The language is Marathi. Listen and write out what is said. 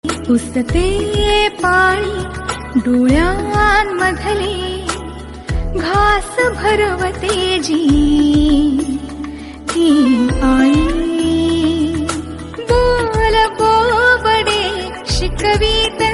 पुसते पाळी डोळ्यांमधले घास भरवते जी ती आई. बोल बोबडे शिकवीत